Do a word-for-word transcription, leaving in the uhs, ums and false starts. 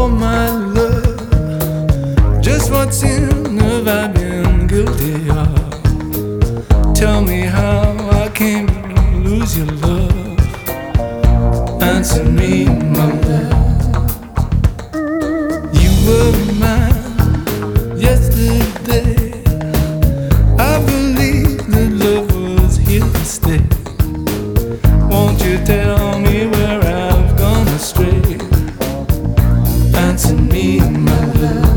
Oh my love, just what sin have I been guilty of? Tell me how I came to lose your love. Answer me, my love. You were mine yesterday. I believe that love was here to stay. Won't you tell me where I've gone astray? Answer me, my love.